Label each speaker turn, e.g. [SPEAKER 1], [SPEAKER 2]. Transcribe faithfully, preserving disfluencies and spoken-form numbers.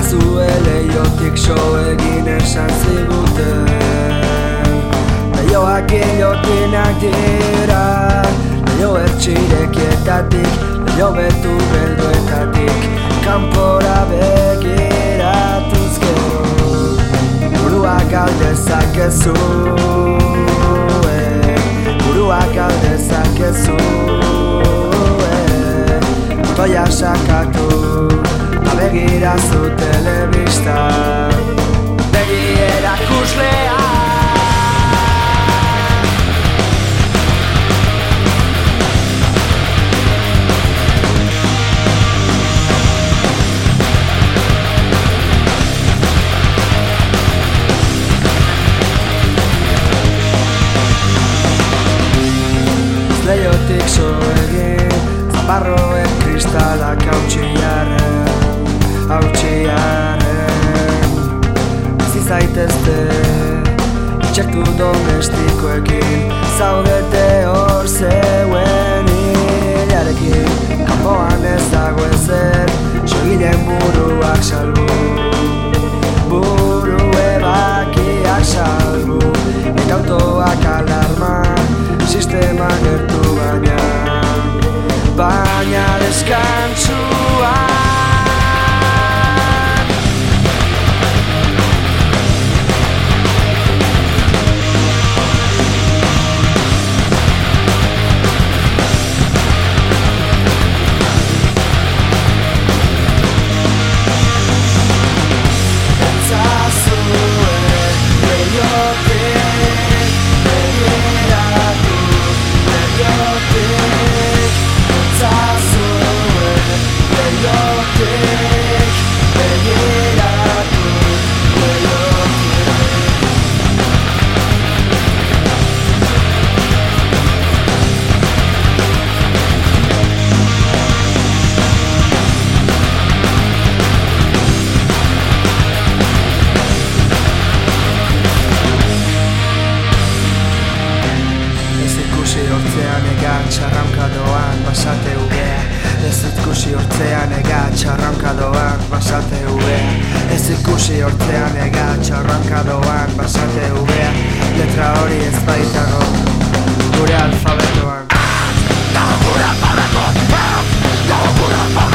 [SPEAKER 1] zue leiotik so egin esan ziguten. Leioak ilotinak dira, leio ertxirekietatik, leio betu belduetatik, kanpora begiratuz gero, burua galdezakezu, burua galdezakezu, toia sakatu, ta begirazu telebista, begi erakuslea. Leiotik so egin, zaparroen kristalak hautsiaren, hautsiaren. Bizi zaitezte, itxertu domestikoekin, zaudete hor zeuen hilarekin. Kanpoan ez dago ezer, sogilen buruak salbu, buru ebakiak salbu, eta autoak alarma, sistema gertu baina, baina deskantzuan. Hortzean ega txarranka doan basate ubea, ez ikusi hortzean ega txarranka doan basate ubea, ez ikusi hortzean ega txarranka doan basate ubea, letra hori ez baitago gure alfabetoan. Dago gure alfabetoan, dago gure alfabetoan.